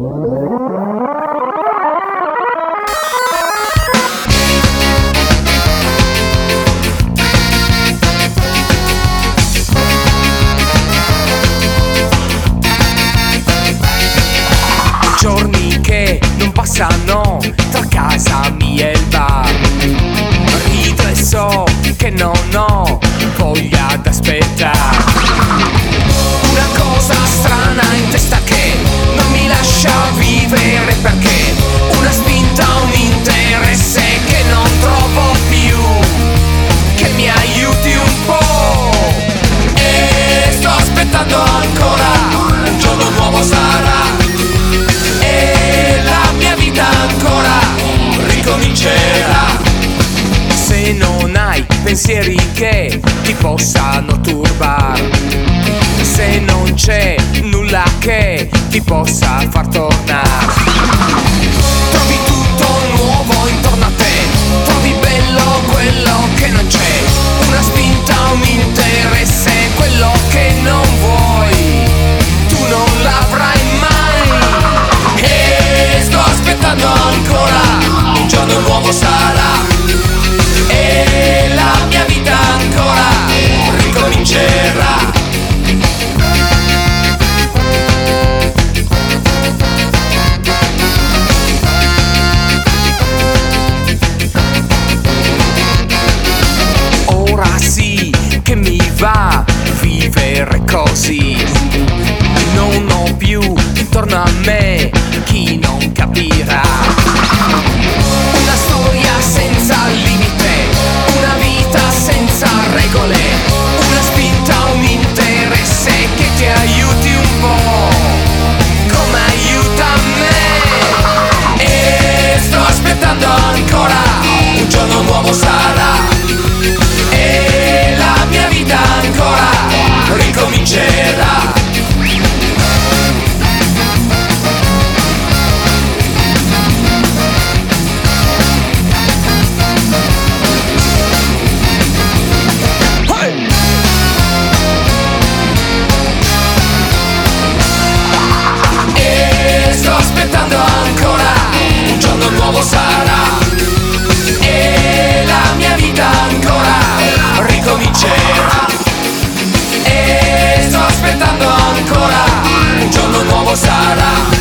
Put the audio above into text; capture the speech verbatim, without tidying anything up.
Giorni che non passano tra casa mia e il bar. Rido e so che non ho voglia d'aspettare. Una cosa strana in testa che non mi lascia vivere, perché una spinta, un interesse che non trovo più, che mi aiuti un po'. E sto aspettando ancora, un giorno nuovo sarà, ancora ricomincerà. Se non hai pensieri che ti possano turbar, se non c'è nulla che ti possa far tornare, trovi tutto nuovo intorno a te, trovi bello quello che non c'è, una spinta, un interesse, quello che non vuoi, tu non l'avrai mai. E sto aspettando ancora, un giorno nuovo sarà, e la mia vita ancora ricomincerà. Ora sì che mi va vivere così, non ho più intorno a me chi non capirà. Una storia senza limite, una vita senza regole, una spinta, un interesse che ti aiuti un po', come aiuta me. E sto aspettando ancora, un giorno nuovo sarà, e la mia vita ancora ricomincerà. Nuovo sarà, e la mia vita ancora ricomincerà. E sto aspettando ancora, un giorno nuovo sarà.